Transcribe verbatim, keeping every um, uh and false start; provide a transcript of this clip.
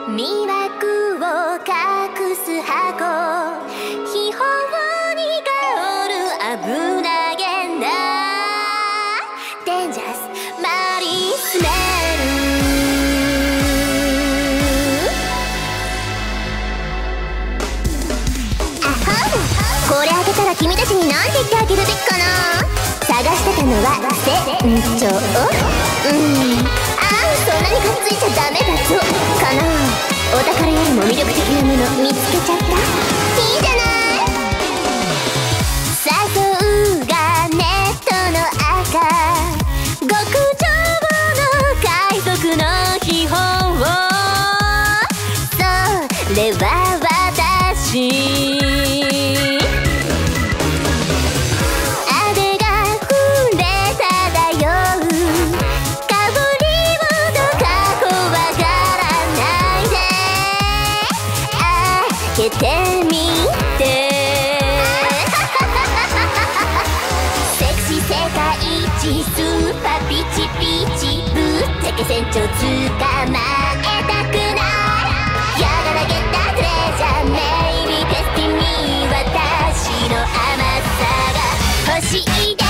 魅惑を隠す箱、秘宝に香る危なげなデンジャラスマリスメル。あはん、これ開けたら君たちに何て言ってあげるべきかな。探してたのは船長。うん、ああ、そんなにかっついちゃダメだぞかな。お宝よりも魅力的なもの見つけちゃった。いいじゃない。誘うがネットの赤、極上の海賊の秘宝。それは私。開けてみてセクシー世界一スーパーピチピチぶっちゃけ船長捕まえたくない。やがらげたトレジャーメイビーテスティミー、私の甘さが欲しいで